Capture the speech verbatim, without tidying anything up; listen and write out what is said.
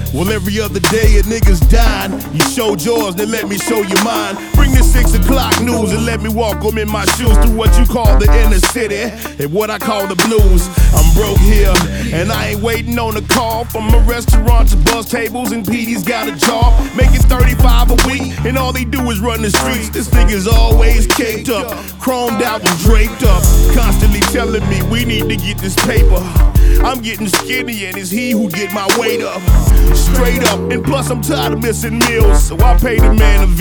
Well, every other day a nigga's dying. You showed yours, then let me show you mine. Bring the six o'clock news and let me walk them in my shoes through what you call the inner city and what I call the blues. I'm broke here, and I ain't waiting on a call from a restaurant to bus tables, and P D's got a job making thirty-five a week, and all they do is run the streets. This nigga's always caked up, chromed out and draped up, constantly telling me we need to get this paper. I'm getting skinny and it's he who get my weight up, straight up. And plus I'm tired of missing meals, so I pay the man a